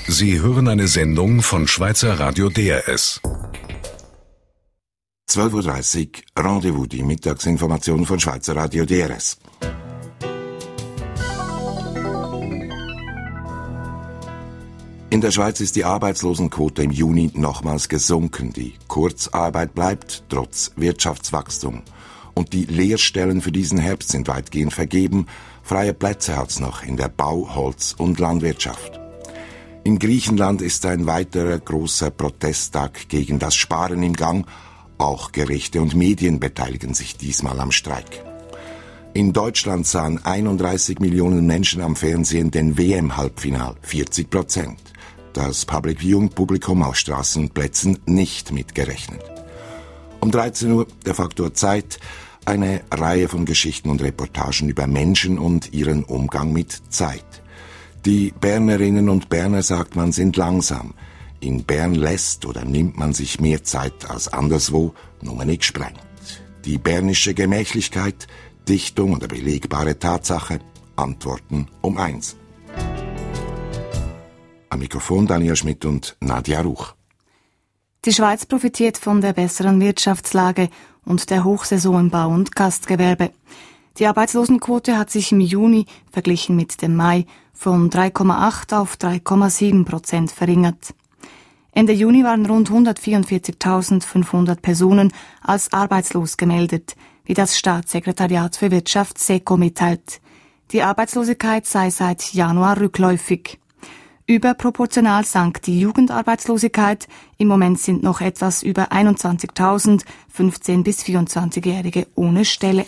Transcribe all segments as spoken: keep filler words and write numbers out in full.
Sie hören eine Sendung von Schweizer Radio D R S. zwölf Uhr dreißig, Rendezvous, die Mittagsinformation von Schweizer Radio D R S. In der Schweiz ist die Arbeitslosenquote im Juni nochmals gesunken. Die Kurzarbeit bleibt trotz Wirtschaftswachstum. Und die Lehrstellen für diesen Herbst sind weitgehend vergeben. Freie Plätze hat's noch in der Bau-, Holz- und Landwirtschaft. In Griechenland ist ein weiterer großer Protesttag gegen das Sparen im Gang. Auch Gerichte und Medien beteiligen sich diesmal am Streik. In Deutschland sahen einunddreißig Millionen Menschen am Fernsehen den W M-Halbfinal, vierzig Prozent. Das Public Viewing-Publikum auf Straßenplätzen nicht mitgerechnet. Um dreizehn Uhr der Faktor Zeit, eine Reihe von Geschichten und Reportagen über Menschen und ihren Umgang mit Zeit. Die Bernerinnen und Berner, sagt man, sind langsam. In Bern lässt oder nimmt man sich mehr Zeit als anderswo, nur nicht sprengt. Die bernische Gemächlichkeit, Dichtung oder belegbare Tatsache, Antworten um eins. Am Mikrofon Daniel Schmidt und Nadja Ruch. Die Schweiz profitiert von der besseren Wirtschaftslage und der Hochsaison im Bau- und Gastgewerbe. Die Arbeitslosenquote hat sich im Juni, verglichen mit dem Mai, von drei Komma acht auf drei Komma sieben Prozent verringert. Ende Juni waren rund hundertvierundvierzigtausendfünfhundert Personen als arbeitslos gemeldet, wie das Staatssekretariat für Wirtschaft SECO mitteilt. Die Arbeitslosigkeit sei seit Januar rückläufig. Überproportional sank die Jugendarbeitslosigkeit. Im Moment sind noch etwas über einundzwanzigtausend fünfzehn- bis vierundzwanzigjährige ohne Stelle.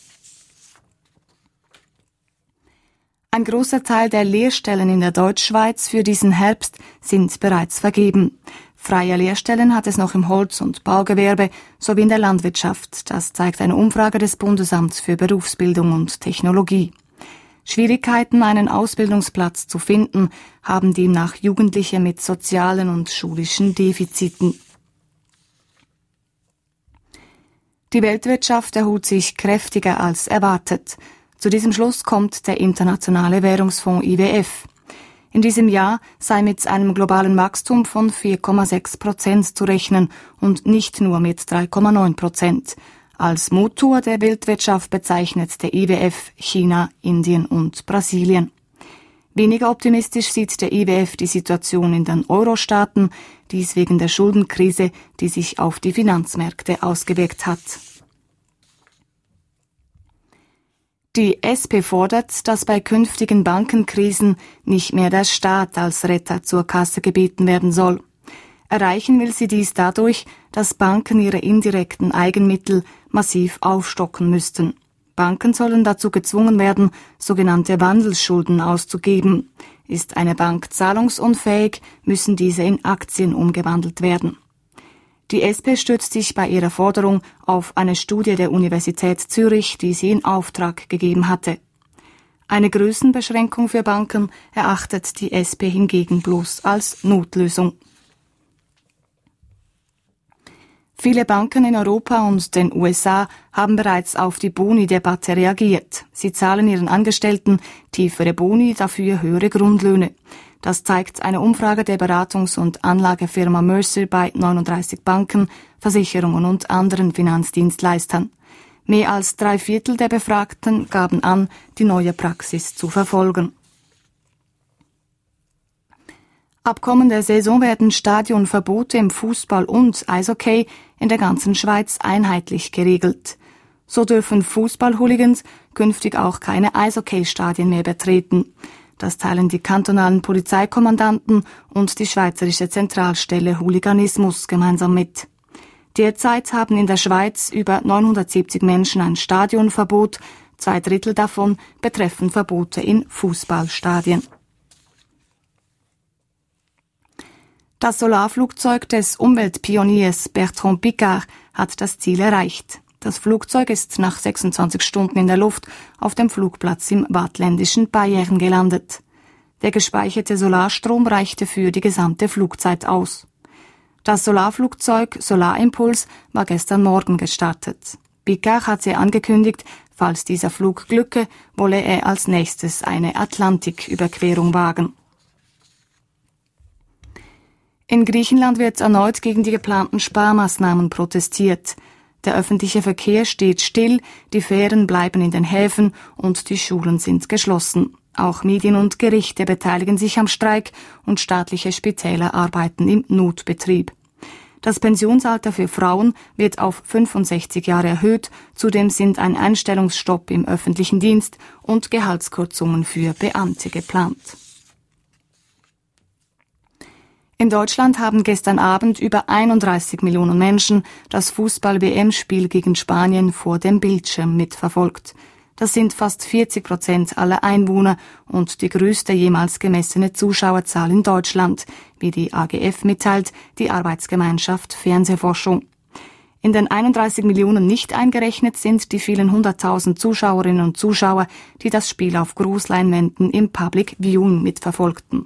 Ein großer Teil der Lehrstellen in der Deutschschweiz für diesen Herbst sind bereits vergeben. Freie Lehrstellen hat es noch im Holz- und Baugewerbe sowie in der Landwirtschaft. Das zeigt eine Umfrage des Bundesamts für Berufsbildung und Technologie. Schwierigkeiten, einen Ausbildungsplatz zu finden, haben demnach Jugendliche mit sozialen und schulischen Defiziten. Die Weltwirtschaft erholt sich kräftiger als erwartet. Zu diesem Schluss kommt der Internationale Währungsfonds I W F. In diesem Jahr sei mit einem globalen Wachstum von vier Komma sechs Prozent zu rechnen und nicht nur mit drei Komma neun Prozent. Als Motor der Weltwirtschaft bezeichnet der I W F China, Indien und Brasilien. Weniger optimistisch sieht der I W F die Situation in den Euro-Staaten, dies wegen der Schuldenkrise, die sich auf die Finanzmärkte ausgewirkt hat. Die S P fordert, dass bei künftigen Bankenkrisen nicht mehr der Staat als Retter zur Kasse gebeten werden soll. Erreichen will sie dies dadurch, dass Banken ihre indirekten Eigenmittel massiv aufstocken müssten. Banken sollen dazu gezwungen werden, sogenannte Wandelsschulden auszugeben. Ist eine Bank zahlungsunfähig, müssen diese in Aktien umgewandelt werden. Die S P stützt sich bei ihrer Forderung auf eine Studie der Universität Zürich, die sie in Auftrag gegeben hatte. Eine Größenbeschränkung für Banken erachtet die S P hingegen bloß als Notlösung. Viele Banken in Europa und den U S A haben bereits auf die Boni-Debatte reagiert. Sie zahlen ihren Angestellten tiefere Boni, dafür höhere Grundlöhne. Das zeigt eine Umfrage der Beratungs- und Anlagefirma Mercer bei neununddreißig Banken, Versicherungen und anderen Finanzdienstleistern. Mehr als drei Viertel der Befragten gaben an, die neue Praxis zu verfolgen. Ab kommender Saison werden Stadionverbote im Fußball und Eishockey in der ganzen Schweiz einheitlich geregelt. So dürfen Fußball-Hooligans künftig auch keine Eishockey-Stadien mehr betreten. Das teilen die kantonalen Polizeikommandanten und die Schweizerische Zentralstelle Hooliganismus gemeinsam mit. Derzeit haben in der Schweiz über neunhundertsiebzig Menschen ein Stadionverbot, zwei Drittel davon betreffen Verbote in Fußballstadien. Das Solarflugzeug des Umweltpioniers Bertrand Piccard hat das Ziel erreicht. Das Flugzeug ist nach sechsundzwanzig Stunden in der Luft auf dem Flugplatz im waadtländischen Payerne gelandet. Der gespeicherte Solarstrom reichte für die gesamte Flugzeit aus. Das Solarflugzeug Solarimpuls war gestern Morgen gestartet. Piccard hatte angekündigt, falls dieser Flug glücke, wolle er als nächstes eine Atlantiküberquerung wagen. In Griechenland wird erneut gegen die geplanten Sparmaßnahmen protestiert. Der öffentliche Verkehr steht still, die Fähren bleiben in den Häfen und die Schulen sind geschlossen. Auch Medien und Gerichte beteiligen sich am Streik und staatliche Spitäler arbeiten im Notbetrieb. Das Pensionsalter für Frauen wird auf fünfundsechzig Jahre erhöht. Zudem sind ein Einstellungsstopp im öffentlichen Dienst und Gehaltskürzungen für Beamte geplant. In Deutschland haben gestern Abend über einunddreißig Millionen Menschen das Fußball-W M-Spiel gegen Spanien vor dem Bildschirm mitverfolgt. Das sind fast vierzig Prozent aller Einwohner und die größte jemals gemessene Zuschauerzahl in Deutschland, wie die A G F mitteilt, die Arbeitsgemeinschaft Fernsehforschung. In den einunddreißig Millionen nicht eingerechnet sind die vielen hunderttausend Zuschauerinnen und Zuschauer, die das Spiel auf Großleinwänden im Public Viewing mitverfolgten.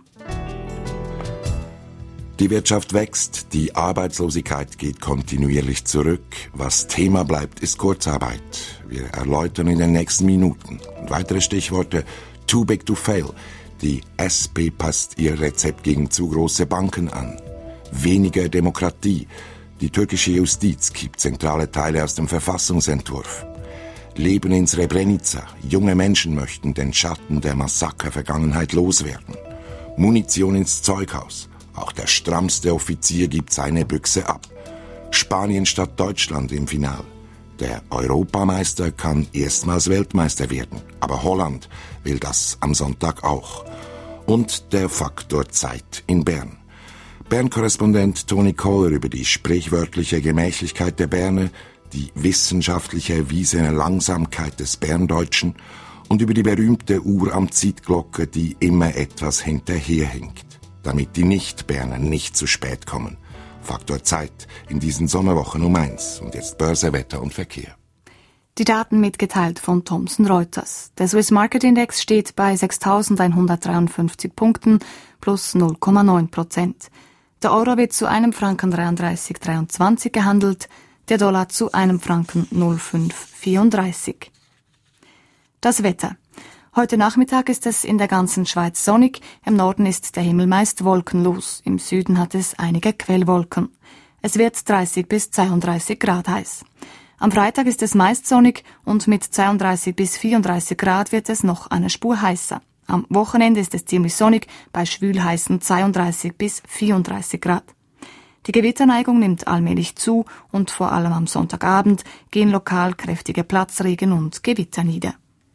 Die Wirtschaft wächst, die Arbeitslosigkeit geht kontinuierlich zurück. Was Thema bleibt, ist Kurzarbeit. Wir erläutern in den nächsten Minuten. Weitere Stichworte: Too big to fail. Die S P passt ihr Rezept gegen zu große Banken an. Weniger Demokratie. Die türkische Justiz kippt zentrale Teile aus dem Verfassungsentwurf. Leben in Srebrenica. Junge Menschen möchten den Schatten der Massaker-Vergangenheit loswerden. Munition ins Zeughaus. Auch der strammste Offizier gibt seine Büchse ab. Spanien statt Deutschland im Final. Der Europameister kann erstmals Weltmeister werden, aber Holland will das am Sonntag auch. Und der Faktor Zeit in Bern. Bern-Korrespondent Toni Kohler über die sprichwörtliche Gemächlichkeit der Berner, die wissenschaftlich erwiesene Langsamkeit des Berndeutschen und über die berühmte Uhr am Zeitglocke, die immer etwas hinterherhinkt, damit die Nicht-Berner nicht zu spät kommen. Faktor Zeit in diesen Sommerwochen um eins. Und jetzt Börse, Wetter und Verkehr. Die Daten mitgeteilt von Thomson Reuters. Der Swiss Market Index steht bei sechstausendeinhundertdreiundfünfzig Punkten plus null Komma neun Prozent. Der Euro wird zu einem Franken dreiunddreißig Komma dreiundzwanzig gehandelt, der Dollar zu einem Franken null Komma fünf vierunddreißig. Das Wetter. Heute Nachmittag ist es in der ganzen Schweiz sonnig, im Norden ist der Himmel meist wolkenlos, im Süden hat es einige Quellwolken. Es wird dreißig bis zweiunddreißig Grad heiß. Am Freitag ist es meist sonnig und mit zweiunddreißig bis vierunddreißig Grad wird es noch eine Spur heißer. Am Wochenende ist es ziemlich sonnig, bei schwülheißen zweiunddreißig bis vierunddreißig Grad. Die Gewitterneigung nimmt allmählich zu und vor allem am Sonntagabend gehen lokal kräftige Platzregen und Gewitter nieder.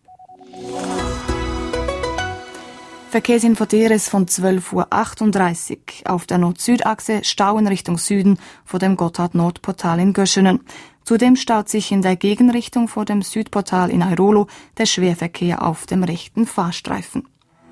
Verkehrsinfo D R S von zwölf Uhr achtunddreißig. Auf der Nord-Süd-Achse Stau in Richtung Süden vor dem Gotthard-Nord-Portal in Göschenen. Zudem staut sich in der Gegenrichtung vor dem Südportal in Airolo der Schwerverkehr auf dem rechten Fahrstreifen.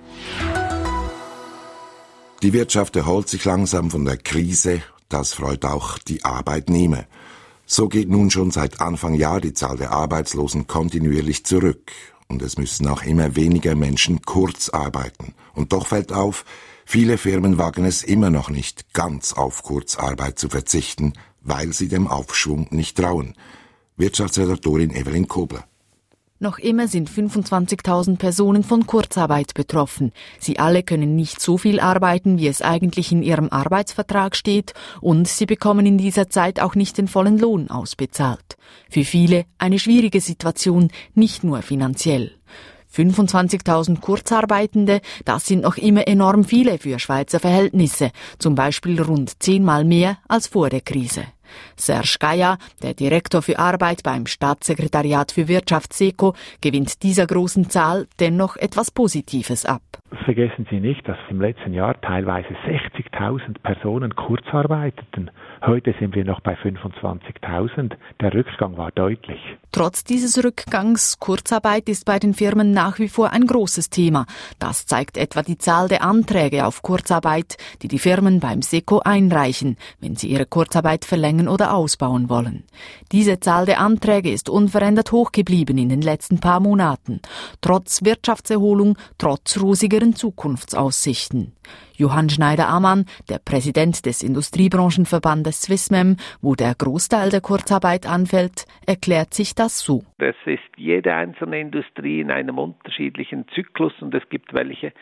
Die Wirtschaft erholt sich langsam von der Krise. Das freut auch die Arbeitnehmer. So geht nun schon seit Anfang Jahr die Zahl der Arbeitslosen kontinuierlich zurück. Und es müssen auch immer weniger Menschen kurz arbeiten. Und doch fällt auf, viele Firmen wagen es immer noch nicht, ganz auf Kurzarbeit zu verzichten, weil sie dem Aufschwung nicht trauen. Wirtschaftsredaktorin Evelyn Kobler. Noch immer sind fünfundzwanzigtausend Personen von Kurzarbeit betroffen. Sie alle können nicht so viel arbeiten, wie es eigentlich in ihrem Arbeitsvertrag steht, und sie bekommen in dieser Zeit auch nicht den vollen Lohn ausbezahlt. Für viele eine schwierige Situation, nicht nur finanziell. fünfundzwanzigtausend Kurzarbeitende, das sind noch immer enorm viele für Schweizer Verhältnisse, zum Beispiel rund zehnmal mehr als vor der Krise. Serge Gaia, der Direktor für Arbeit beim Staatssekretariat für Wirtschaft SECO, gewinnt dieser großen Zahl dennoch etwas Positives ab. Vergessen Sie nicht, dass im letzten Jahr teilweise sechzigtausend Personen kurzarbeiteten. Heute sind wir noch bei fünfundzwanzigtausend. Der Rückgang war deutlich. Trotz dieses Rückgangs, Kurzarbeit ist bei den Firmen nach wie vor ein großes Thema. Das zeigt etwa die Zahl der Anträge auf Kurzarbeit, die die Firmen beim SECO einreichen, wenn sie ihre Kurzarbeit verlängern oder ausbauen wollen. Diese Zahl der Anträge ist unverändert hoch geblieben in den letzten paar Monaten, trotz Wirtschaftserholung, trotz rosigeren Zukunftsaussichten. Johann Schneider-Ammann, der Präsident des Industriebranchenverbandes Swissmem, wo der Großteil der Kurzarbeit anfällt, erklärt sich das so. Es ist jede einzelne Industrie in einem unterschiedlichen Zyklus und es gibt welche,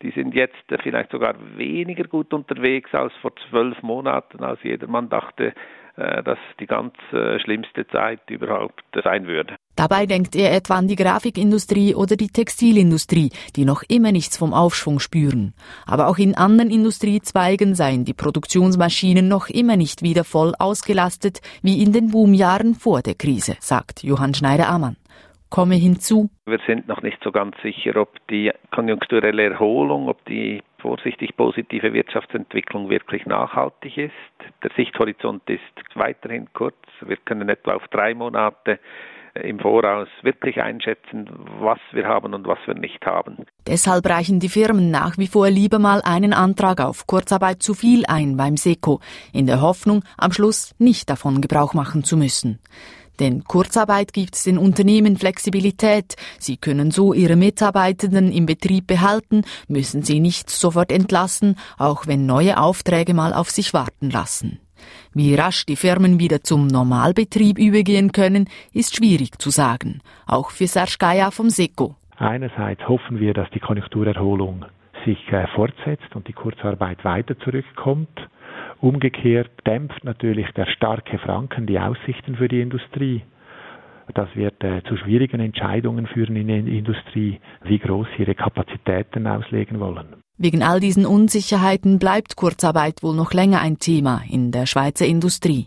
Die sind jetzt vielleicht sogar weniger gut unterwegs als vor zwölf Monaten, als jedermann dachte, dass die ganz schlimmste Zeit überhaupt sein würde. Dabei denkt er etwa an die Grafikindustrie oder die Textilindustrie, die noch immer nichts vom Aufschwung spüren. Aber auch in anderen Industriezweigen seien die Produktionsmaschinen noch immer nicht wieder voll ausgelastet wie in den Boomjahren vor der Krise, sagt Johann Schneider-Ammann. Komme hinzu: Wir sind noch nicht so ganz sicher, ob die konjunkturelle Erholung, ob die vorsichtig positive Wirtschaftsentwicklung wirklich nachhaltig ist. Der Sichthorizont ist weiterhin kurz. Wir können etwa auf drei Monate im Voraus wirklich einschätzen, was wir haben und was wir nicht haben. Deshalb reichen die Firmen nach wie vor lieber mal einen Antrag auf Kurzarbeit zu viel ein beim SECO, in der Hoffnung, am Schluss nicht davon Gebrauch machen zu müssen. Denn Kurzarbeit gibt den Unternehmen Flexibilität. Sie können so ihre Mitarbeitenden im Betrieb behalten, müssen sie nicht sofort entlassen, auch wenn neue Aufträge mal auf sich warten lassen. Wie rasch die Firmen wieder zum Normalbetrieb übergehen können, ist schwierig zu sagen. Auch für Serge Gaia vom SECO. Einerseits hoffen wir, dass die Konjunkturerholung sich äh, fortsetzt und die Kurzarbeit weiter zurückkommt. Umgekehrt dämpft natürlich der starke Franken die Aussichten für die Industrie. Das wird äh, zu schwierigen Entscheidungen führen in der Industrie, wie groß sie ihre Kapazitäten auslegen wollen. Wegen all diesen Unsicherheiten bleibt Kurzarbeit wohl noch länger ein Thema in der Schweizer Industrie.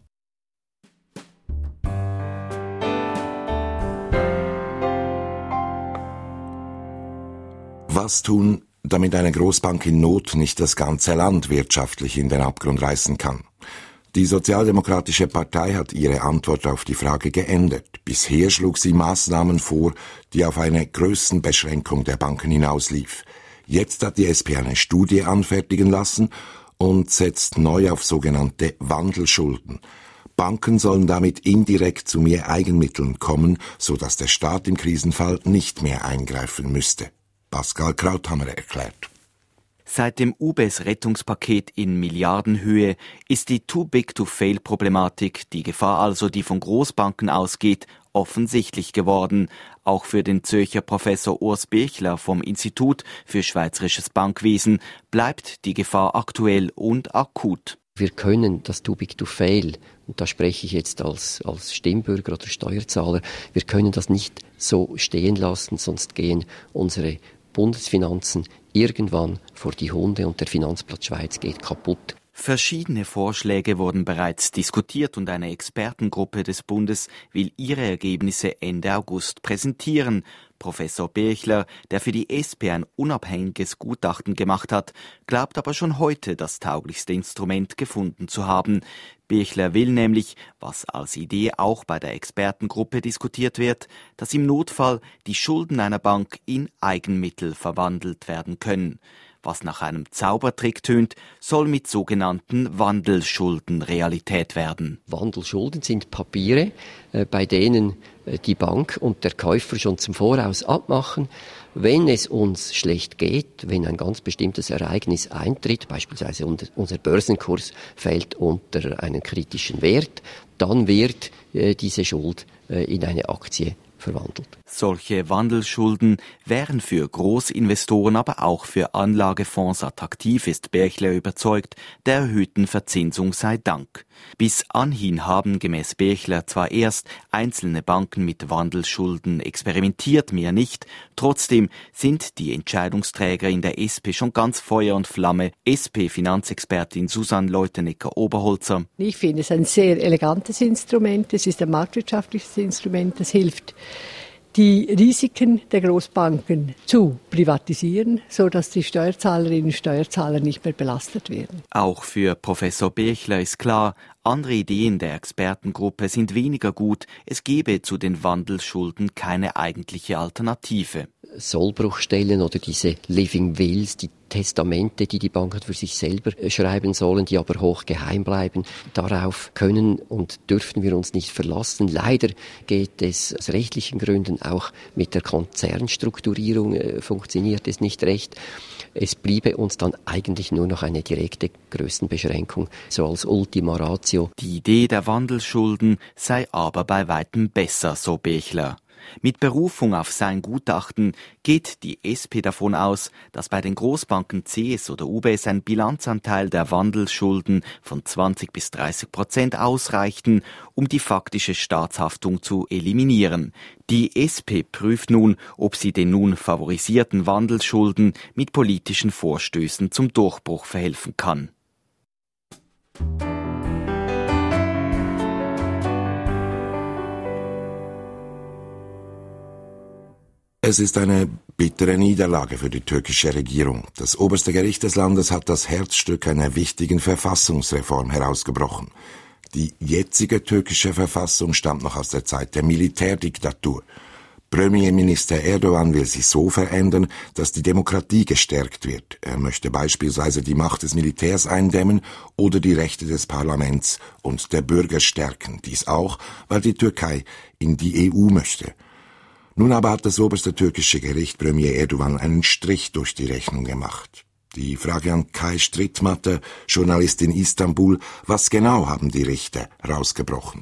Was tun, damit eine Großbank in Not nicht das ganze Land wirtschaftlich in den Abgrund reißen kann? Die Sozialdemokratische Partei hat ihre Antwort auf die Frage geändert. Bisher schlug sie Maßnahmen vor, die auf eine Größenbeschränkung der Banken hinauslief. Jetzt hat die S P eine Studie anfertigen lassen und setzt neu auf sogenannte Wandelschulden. Banken sollen damit indirekt zu mehr Eigenmitteln kommen, so dass der Staat im Krisenfall nicht mehr eingreifen müsste. Pascal Krauthammer erklärt. Seit dem U B E S-Rettungspaket in Milliardenhöhe ist die Too-Big-to-Fail-Problematik, die Gefahr also, die von Großbanken ausgeht, offensichtlich geworden. Auch für den Zürcher Professor Urs Birchler vom Institut für Schweizerisches Bankwesen bleibt die Gefahr aktuell und akut. Wir können das Too Big to Fail, und da spreche ich jetzt als, als Stimmbürger oder Steuerzahler, wir können das nicht so stehen lassen, sonst gehen unsere Bundesfinanzen irgendwann vor die Hunde und der Finanzplatz Schweiz geht kaputt. Verschiedene Vorschläge wurden bereits diskutiert und eine Expertengruppe des Bundes will ihre Ergebnisse Ende August präsentieren. Professor Birchler, der für die S P ein unabhängiges Gutachten gemacht hat, glaubt aber schon heute, das tauglichste Instrument gefunden zu haben. Birchler will nämlich, was als Idee auch bei der Expertengruppe diskutiert wird, dass im Notfall die Schulden einer Bank in Eigenmittel verwandelt werden können. Was nach einem Zaubertrick tönt, soll mit sogenannten Wandelschulden Realität werden. Wandelschulden sind Papiere, äh, bei denen äh, die Bank und der Käufer schon zum Voraus abmachen, wenn es uns schlecht geht, wenn ein ganz bestimmtes Ereignis eintritt, beispielsweise unser Börsenkurs fällt unter einen kritischen Wert, dann wird äh, diese Schuld äh, in eine Aktie verwandelt. Solche Wandelschulden wären für Großinvestoren, aber auch für Anlagefonds attraktiv, ist Birchler überzeugt, der erhöhten Verzinsung sei Dank. Bis anhin haben gemäß Birchler zwar erst einzelne Banken mit Wandelschulden experimentiert, mehr nicht. Trotzdem sind die Entscheidungsträger in der S P schon ganz Feuer und Flamme. S P-Finanzexpertin Susanne Leutenegger-Oberholzer. Ich finde es ein sehr elegantes Instrument. Es ist ein marktwirtschaftliches Instrument. Das hilft, die Risiken der Großbanken zu privatisieren, sodass die Steuerzahlerinnen und Steuerzahler nicht mehr belastet werden. Auch für Professor Birchler ist klar, andere Ideen der Expertengruppe sind weniger gut. Es gebe zu den Wandelschulden keine eigentliche Alternative. Sollbruchstellen oder diese Living Wills, die Testamente, die die Banken für sich selber schreiben sollen, die aber hoch geheim bleiben. Darauf können und dürfen wir uns nicht verlassen. Leider geht es aus rechtlichen Gründen auch mit der Konzernstrukturierung äh, funktioniert es nicht recht. Es bliebe uns dann eigentlich nur noch eine direkte Größenbeschränkung, so als Ultima Ratio. Die Idee der Wandelschulden sei aber bei weitem besser, so Birchler. Mit Berufung auf sein Gutachten geht die S P davon aus, dass bei den Großbanken C S oder U B S ein Bilanzanteil der Wandelsschulden von zwanzig bis dreißig Prozent ausreichten, um die faktische Staatshaftung zu eliminieren. Die S P prüft nun, ob sie den nun favorisierten Wandelsschulden mit politischen Vorstößen zum Durchbruch verhelfen kann. Es ist eine bittere Niederlage für die türkische Regierung. Das oberste Gericht des Landes hat das Herzstück einer wichtigen Verfassungsreform herausgebrochen. Die jetzige türkische Verfassung stammt noch aus der Zeit der Militärdiktatur. Premierminister Erdogan will sie so verändern, dass die Demokratie gestärkt wird. Er möchte beispielsweise die Macht des Militärs eindämmen oder die Rechte des Parlaments und der Bürger stärken. Dies auch, weil die Türkei in die E U möchte. Nun aber hat das oberste türkische Gericht Premier Erdogan einen Strich durch die Rechnung gemacht. Die Frage an Kai Strittmatter, Journalist in Istanbul: Was genau haben die Richter rausgebrochen?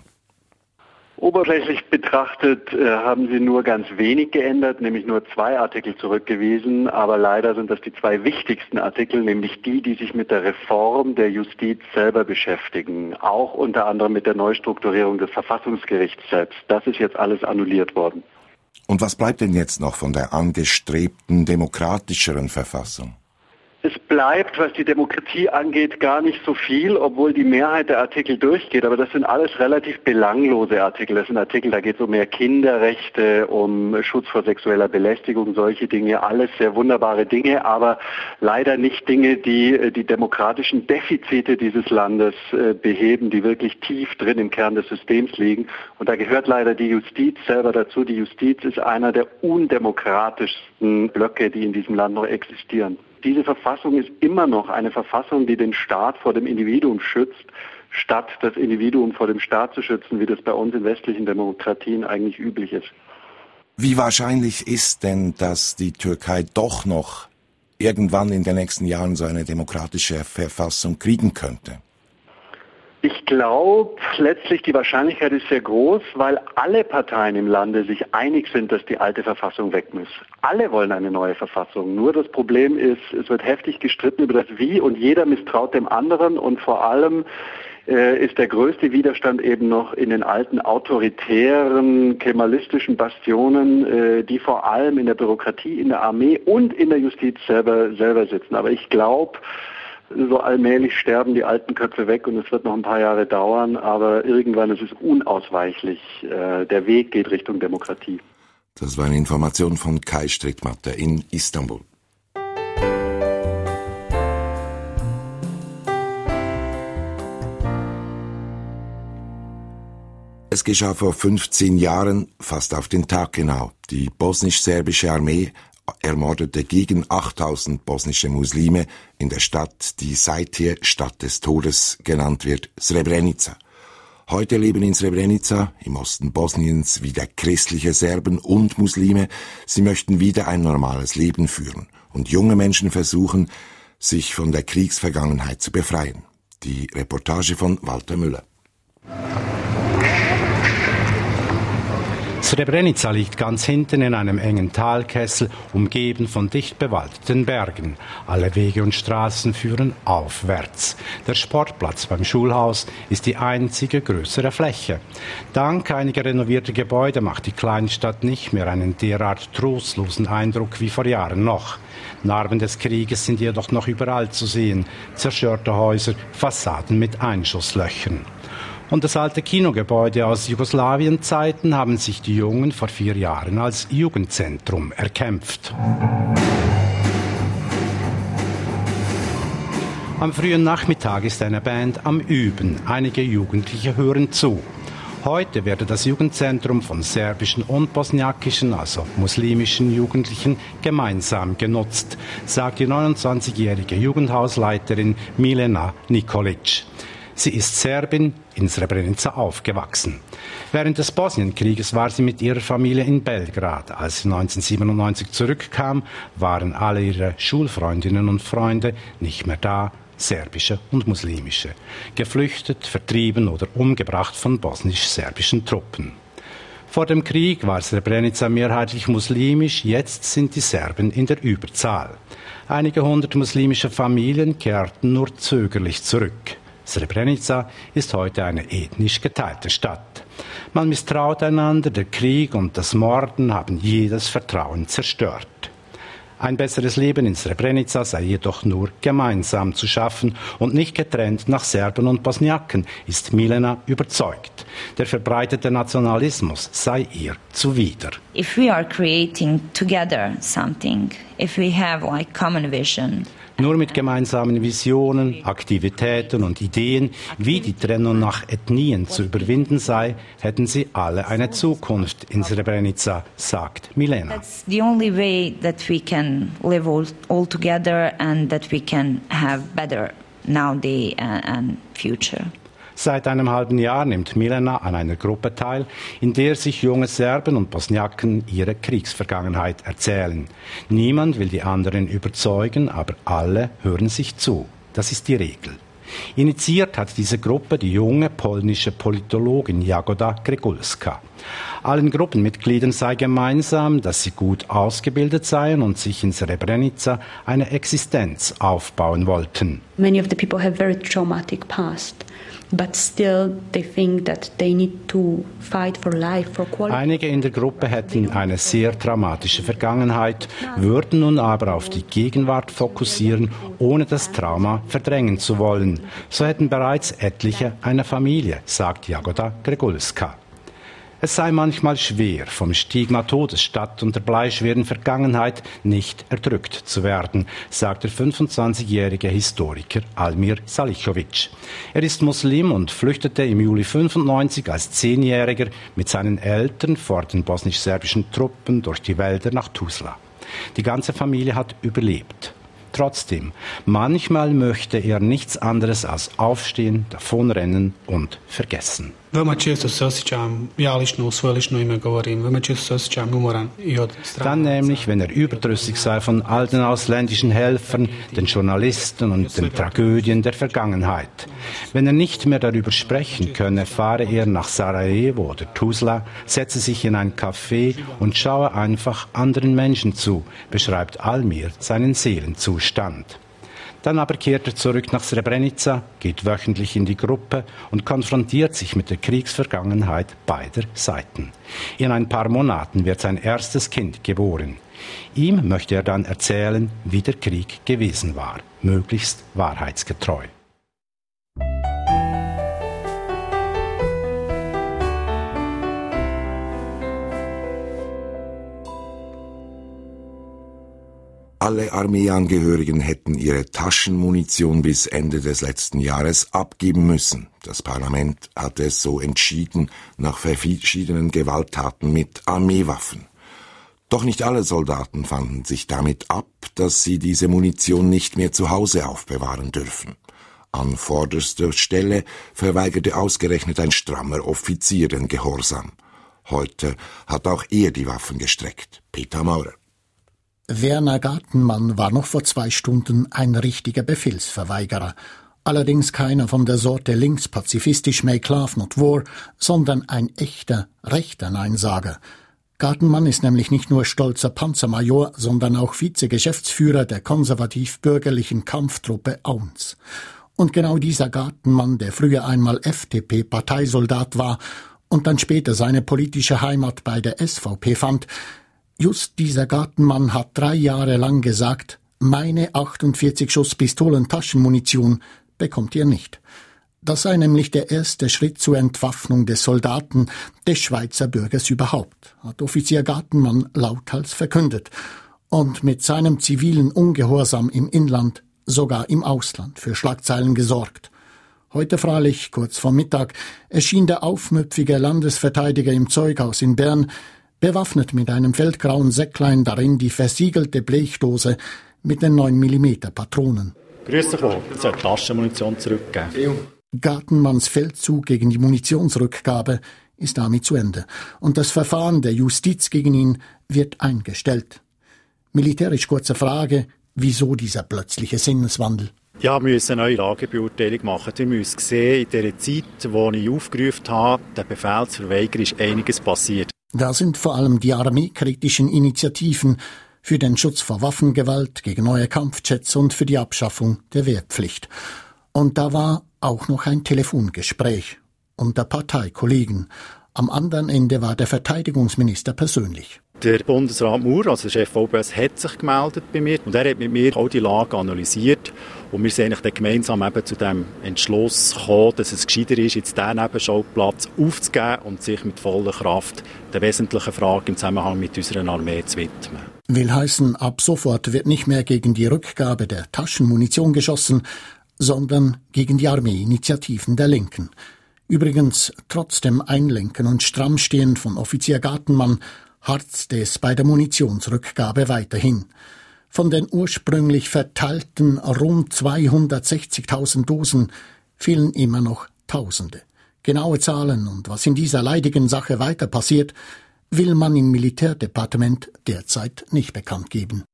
Oberflächlich betrachtet äh, haben sie nur ganz wenig geändert, nämlich nur zwei Artikel zurückgewiesen. Aber leider sind das die zwei wichtigsten Artikel, nämlich die, die sich mit der Reform der Justiz selber beschäftigen. Auch unter anderem mit der Neustrukturierung des Verfassungsgerichts selbst. Das ist jetzt alles annulliert worden. Und was bleibt denn jetzt noch von der angestrebten demokratischeren Verfassung? Es bleibt, was die Demokratie angeht, gar nicht so viel, obwohl die Mehrheit der Artikel durchgeht. Aber das sind alles relativ belanglose Artikel. Das sind Artikel, da geht es um mehr Kinderrechte, um Schutz vor sexueller Belästigung, solche Dinge. Alles sehr wunderbare Dinge, aber leider nicht Dinge, die die demokratischen Defizite dieses Landes beheben, die wirklich tief drin im Kern des Systems liegen. Und da gehört leider die Justiz selber dazu. Die Justiz ist einer der undemokratischsten Blöcke, die in diesem Land noch existieren. Diese Verfassung ist immer noch eine Verfassung, die den Staat vor dem Individuum schützt, statt das Individuum vor dem Staat zu schützen, wie das bei uns in westlichen Demokratien eigentlich üblich ist. Wie wahrscheinlich ist denn, dass die Türkei doch noch irgendwann in den nächsten Jahren so eine demokratische Verfassung kriegen könnte? Ich glaube, letztlich die Wahrscheinlichkeit ist sehr groß, weil alle Parteien im Lande sich einig sind, dass die alte Verfassung weg muss. Alle wollen eine neue Verfassung. Nur das Problem ist, es wird heftig gestritten über das Wie und jeder misstraut dem anderen und vor allem äh, ist der größte Widerstand eben noch in den alten autoritären, kemalistischen Bastionen, äh, die vor allem in der Bürokratie, in der Armee und in der Justiz selber, selber sitzen. Aber ich glaube, so allmählich sterben die alten Köpfe weg und es wird noch ein paar Jahre dauern, aber irgendwann ist es unausweichlich. Der Weg geht Richtung Demokratie. Das war eine Information von Kai Strittmatter in Istanbul. Es geschah vor fünfzehn Jahren, fast auf den Tag genau. Die bosnisch-serbische Armee ermordete gegen achttausend bosnische Muslime in der Stadt, die seither Stadt des Todes genannt wird, Srebrenica. Heute leben in Srebrenica, im Osten Bosniens, wieder christliche Serben und Muslime. Sie möchten wieder ein normales Leben führen. Und junge Menschen versuchen, sich von der Kriegsvergangenheit zu befreien. Die Reportage von Walter Müller. Srebrenica liegt ganz hinten in einem engen Talkessel, umgeben von dicht bewaldeten Bergen. Alle Wege und Straßen führen aufwärts. Der Sportplatz beim Schulhaus ist die einzige größere Fläche. Dank einiger renovierter Gebäude macht die Kleinstadt nicht mehr einen derart trostlosen Eindruck wie vor Jahren noch. Narben des Krieges sind jedoch noch überall zu sehen. Zerstörte Häuser, Fassaden mit Einschusslöchern. Und das alte Kinogebäude aus Jugoslawienzeiten haben sich die Jungen vor vier Jahren als Jugendzentrum erkämpft. Am frühen Nachmittag ist eine Band am Üben. Einige Jugendliche hören zu. Heute werde das Jugendzentrum von serbischen und bosniakischen, also muslimischen Jugendlichen gemeinsam genutzt, sagt die neunundzwanzigjährige Jugendhausleiterin Milena Nikolic. Sie ist Serbin, in Srebrenica aufgewachsen. Während des Bosnienkrieges war sie mit ihrer Familie in Belgrad. Als sie neunzehnhundertsiebenundneunzig zurückkam, waren alle ihre Schulfreundinnen und Freunde nicht mehr da, serbische und muslimische, geflüchtet, vertrieben oder umgebracht von bosnisch-serbischen Truppen. Vor dem Krieg war Srebrenica mehrheitlich muslimisch, jetzt sind die Serben in der Überzahl. Einige hundert muslimische Familien kehrten nur zögerlich zurück. Srebrenica ist heute eine ethnisch geteilte Stadt. Man misstraut einander, der Krieg und das Morden haben jedes Vertrauen zerstört. Ein besseres Leben in Srebrenica sei jedoch nur gemeinsam zu schaffen und nicht getrennt nach Serben und Bosniaken, ist Milena überzeugt. Der verbreitete Nationalismus sei ihr zuwider. If we are creating together something, if we have like common vision, nur mit gemeinsamen Visionen, Aktivitäten und Ideen, wie die Trennung nach Ethnien zu überwinden sei, hätten sie alle eine Zukunft in Srebrenica, sagt Milena. That's the only way that we can live all, all together and that we can have better nowadays and future. Seit einem halben Jahr nimmt Milena an einer Gruppe teil, in der sich junge Serben und Bosniaken ihre Kriegsvergangenheit erzählen. Niemand will die anderen überzeugen, aber alle hören sich zu. Das ist die Regel. Initiiert hat diese Gruppe die junge polnische Politologin Jagoda Gregulska. Allen Gruppenmitgliedern sei gemeinsam, dass sie gut ausgebildet seien und sich in Srebrenica eine Existenz aufbauen wollten. Many of the people have very traumatic past. But still they think that they need to fight for life, for quality. Einige in der Gruppe hätten eine sehr dramatische Vergangenheit, würden nun aber auf die Gegenwart fokussieren, ohne das Trauma verdrängen zu wollen. So hätten bereits etliche eine Familie, sagt Jagoda Gregulska. Es sei manchmal schwer, vom Stigma Todesstadt und der bleischweren Vergangenheit nicht erdrückt zu werden, sagt der fünfundzwanzigjährige Historiker Almir Salihovic. Er ist Muslim und flüchtete im Juli fünfundneunzig als Zehnjähriger mit seinen Eltern vor den bosnisch-serbischen Truppen durch die Wälder nach Tuzla. Die ganze Familie hat überlebt. Trotzdem, manchmal möchte er nichts anderes als aufstehen, davonrennen und vergessen. Veoma često se osjećam, ja lično u svoje lično ime govorim, veoma često se osjećam umoran I od strane. Dann nämlich, wenn er überdrüssig sei von all den ausländischen Helfern, den Journalisten und den Tragödien der Vergangenheit. Wenn er nicht mehr darüber sprechen könne, fahre er nach Sarajevo oder Tuzla, setze sich in ein Café und schaue einfach anderen Menschen zu, beschreibt Almir seinen Seelenzustand. Dann aber kehrt er zurück nach Srebrenica, geht wöchentlich in die Gruppe und konfrontiert sich mit der Kriegsvergangenheit beider Seiten. In ein paar Monaten wird sein erstes Kind geboren. Ihm möchte er dann erzählen, wie der Krieg gewesen war, möglichst wahrheitsgetreu. Alle Armeeangehörigen hätten ihre Taschenmunition bis Ende des letzten Jahres abgeben müssen. Das Parlament hatte es so entschieden, nach verschiedenen Gewalttaten mit Armeewaffen. Doch nicht alle Soldaten fanden sich damit ab, dass sie diese Munition nicht mehr zu Hause aufbewahren dürfen. An vorderster Stelle verweigerte ausgerechnet ein strammer Offizier den Gehorsam. Heute hat auch er die Waffen gestreckt. Peter Maurer. Werner Gartenmann war noch vor zwei Stunden ein richtiger Befehlsverweigerer. Allerdings keiner von der Sorte linkspazifistisch Make Love Not War, sondern ein echter, rechter Neinsager. Gartenmann ist nämlich nicht nur stolzer Panzermajor, sondern auch Vizegeschäftsführer der konservativ-bürgerlichen Kampftruppe Auns. Und genau dieser Gartenmann, der früher einmal F D P-Parteisoldat war und dann später seine politische Heimat bei der S V P fand, just dieser Gartenmann hat drei Jahre lang gesagt, meine achtundvierzig Schuss Pistolen-Taschenmunition bekommt ihr nicht. Das sei nämlich der erste Schritt zur Entwaffnung des Soldaten, des Schweizer Bürgers überhaupt, hat Offizier Gartenmann lauthals verkündet und mit seinem zivilen Ungehorsam im Inland, sogar im Ausland, für Schlagzeilen gesorgt. Heute freilich, kurz vor Mittag, erschien der aufmüpfige Landesverteidiger im Zeughaus in Bern, bewaffnet mit einem feldgrauen Säcklein, darin die versiegelte Blechdose mit den neun Millimeter Patronen. Grüß dich wohl, ich soll die Taschenmunition zurückgeben. Gartenmanns Feldzug gegen die Munitionsrückgabe ist damit zu Ende und das Verfahren der Justiz gegen ihn wird eingestellt. Militärisch kurze Frage, wieso dieser plötzliche Sinneswandel? Ja, wir müssen eine neue Lagebeurteilung machen. Wir müssen sehen, in der Zeit, in der ich aufgerufen habe, der Befehl zu verweigern, ist einiges passiert. Da sind vor allem die armeekritischen Initiativen für den Schutz vor Waffengewalt, gegen neue Kampfjets und für die Abschaffung der Wehrpflicht. Und da war auch noch ein Telefongespräch unter Parteikollegen. Am anderen Ende war der Verteidigungsminister persönlich. Der Bundesrat Maurer, also der Chef V B S, hat sich gemeldet bei mir und er hat mit mir auch die Lage analysiert. Und wir sind eigentlich dann gemeinsam eben zu dem Entschluss gekommen, dass es gescheiter ist, jetzt diesen Nebenschauplatz aufzugeben und sich mit voller Kraft der wesentlichen Frage im Zusammenhang mit unserer Armee zu widmen. Will heißen, ab sofort wird nicht mehr gegen die Rückgabe der Taschenmunition geschossen, sondern gegen die Armeeinitiativen der Linken. Übrigens, trotz dem Einlenken und Strammstehen von Offizier Gartenmann harzt es bei der Munitionsrückgabe weiterhin. Von den ursprünglich verteilten rund zweihundertsechzigtausend Dosen fehlen immer noch Tausende. Genaue Zahlen und was in dieser leidigen Sache weiter passiert, will man im Militärdepartement derzeit nicht bekannt geben.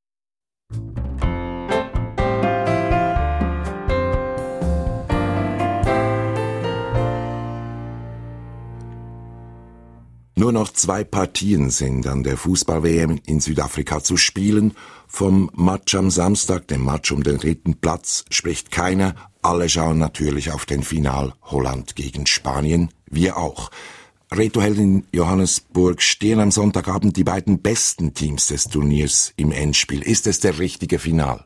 Nur noch zwei Partien sind an der Fußball-W M in Südafrika zu spielen. Vom Match am Samstag, dem Match um den dritten Platz, spricht keiner. Alle schauen natürlich auf den Final Holland gegen Spanien. Wir auch. Retoheld in Johannesburg, stehen am Sonntagabend die beiden besten Teams des Turniers im Endspiel. Ist es der richtige Final?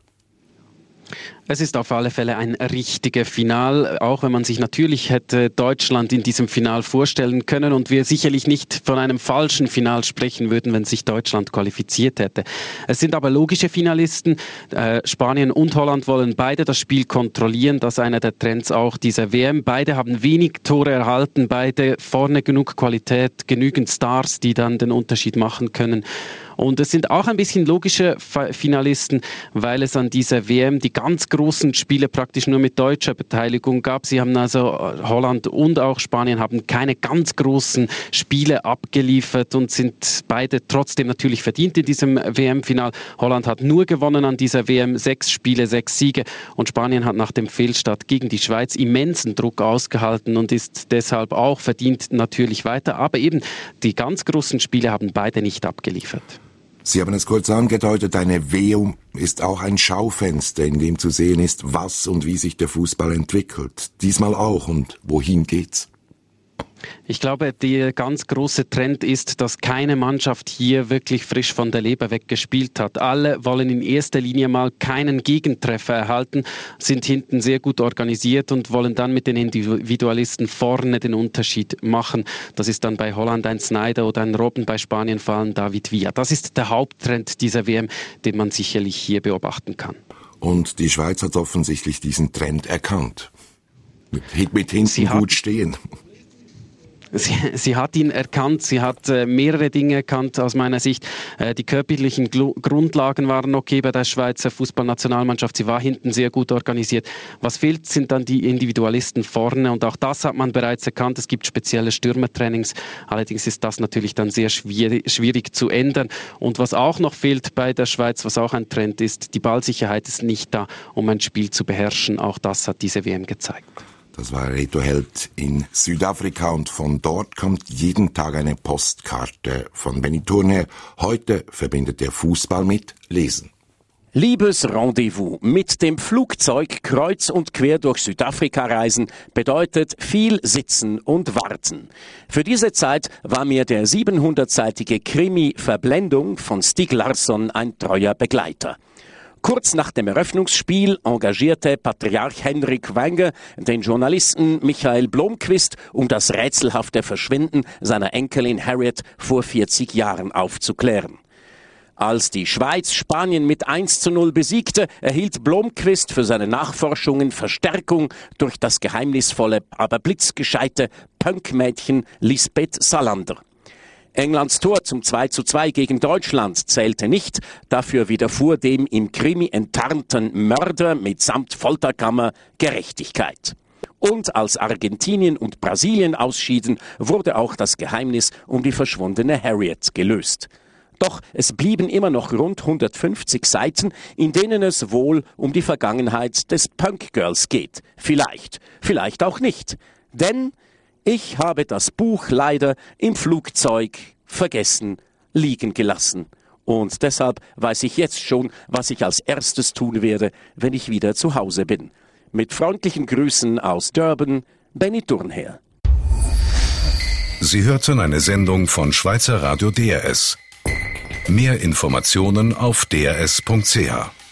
Es ist auf alle Fälle ein richtiger Final, auch wenn man sich natürlich hätte Deutschland in diesem Final vorstellen können und wir sicherlich nicht von einem falschen Final sprechen würden, wenn sich Deutschland qualifiziert hätte. Es sind aber logische Finalisten. Äh, Spanien und Holland wollen beide das Spiel kontrollieren. Das ist einer der Trends auch dieser W M. Beide haben wenig Tore erhalten, beide vorne genug Qualität, genügend Stars, die dann den Unterschied machen können. Und es sind auch ein bisschen logische Finalisten, weil es an dieser W M die ganz großen Spiele praktisch nur mit deutscher Beteiligung gab. Sie haben also, Holland und auch Spanien haben keine ganz großen Spiele abgeliefert und sind beide trotzdem natürlich verdient in diesem W M-Final. Holland hat nur gewonnen an dieser W M, sechs Spiele, sechs Siege, und Spanien hat nach dem Fehlstart gegen die Schweiz immensen Druck ausgehalten und ist deshalb auch verdient natürlich weiter. Aber eben die ganz großen Spiele haben beide nicht abgeliefert. Sie haben es kurz angedeutet, eine W M ist auch ein Schaufenster, in dem zu sehen ist, was und wie sich der Fußball entwickelt. Diesmal auch. Und wohin geht's? Ich glaube, der ganz große Trend ist, dass keine Mannschaft hier wirklich frisch von der Leber weg gespielt hat. Alle wollen in erster Linie mal keinen Gegentreffer erhalten, sind hinten sehr gut organisiert und wollen dann mit den Individualisten vorne den Unterschied machen. Das ist dann bei Holland ein Sneijder oder ein Robben, bei Spanien vor allem David Villa. Das ist der Haupttrend dieser W M, den man sicherlich hier beobachten kann. Und die Schweiz hat offensichtlich diesen Trend erkannt. Mit, mit hinten gut stehen. Sie, sie hat ihn erkannt, sie hat äh, mehrere Dinge erkannt aus meiner Sicht. Äh, die körperlichen Glu- Grundlagen waren okay bei der Schweizer Fußballnationalmannschaft, sie war hinten sehr gut organisiert. Was fehlt, sind dann die Individualisten vorne, und auch das hat man bereits erkannt. Es gibt spezielle Stürmertrainings, allerdings ist das natürlich dann sehr schwierig, schwierig zu ändern. Und was auch noch fehlt bei der Schweiz, was auch ein Trend ist, die Ballsicherheit ist nicht da, um ein Spiel zu beherrschen. Auch das hat diese W M gezeigt. Das war Retoheld in Südafrika, und von dort kommt jeden Tag eine Postkarte von Benny Thurner. Heute verbindet der Fußball mit Lesen. Liebes Rendezvous, mit dem Flugzeug kreuz und quer durch Südafrika reisen bedeutet viel Sitzen und Warten. Für diese Zeit war mir der siebenhundertseitige Krimi Verblendung von Stieg Larsson ein treuer Begleiter. Kurz nach dem Eröffnungsspiel engagierte Patriarch Henrik Wenger den Journalisten Michael Blomqvist, um das rätselhafte Verschwinden seiner Enkelin Harriet vor vierzig Jahren aufzuklären. Als die Schweiz Spanien mit eins zu null besiegte, erhielt Blomqvist für seine Nachforschungen Verstärkung durch das geheimnisvolle, aber blitzgescheite Punkmädchen Lisbeth Salander. Englands Tor zum zwei zu zwei gegen Deutschland zählte nicht, dafür widerfuhr dem im Krimi enttarnten Mörder mitsamt Folterkammer Gerechtigkeit. Und als Argentinien und Brasilien ausschieden, wurde auch das Geheimnis um die verschwundene Harriet gelöst. Doch es blieben immer noch rund hundertfünfzig Seiten, in denen es wohl um die Vergangenheit des Punk Girls geht. Vielleicht, vielleicht auch nicht. Denn ich habe das Buch leider im Flugzeug vergessen, liegen gelassen. Und deshalb weiß ich jetzt schon, was ich als erstes tun werde, wenn ich wieder zu Hause bin. Mit freundlichen Grüßen aus Durban, Benny Thurnherr. Sie hörten eine Sendung von Schweizer Radio D R S. Mehr Informationen auf d r s punkt c h.